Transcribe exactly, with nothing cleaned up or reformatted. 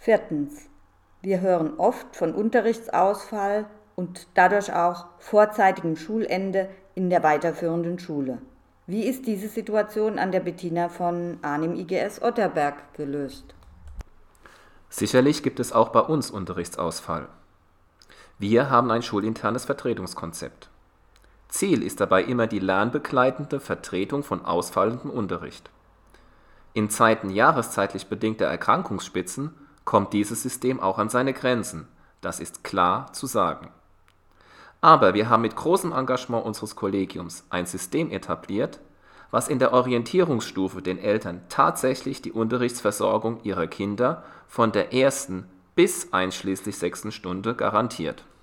Viertens. Wir hören oft von Unterrichtsausfall und dadurch auch vorzeitigem Schulende in der weiterführenden Schule. Wie ist diese Situation an der Bettina von Arnim I G S Otterberg gelöst? Sicherlich gibt es auch bei uns Unterrichtsausfall. Wir haben ein schulinternes Vertretungskonzept. Ziel ist dabei immer die lernbegleitende Vertretung von ausfallendem Unterricht. In Zeiten jahreszeitlich bedingter Erkrankungsspitzen kommt dieses System auch an seine Grenzen, das ist klar zu sagen. Aber wir haben mit großem Engagement unseres Kollegiums ein System etabliert, was in der Orientierungsstufe den Eltern tatsächlich die Unterrichtsversorgung ihrer Kinder von der ersten bis einschließlich sechsten Stunde garantiert.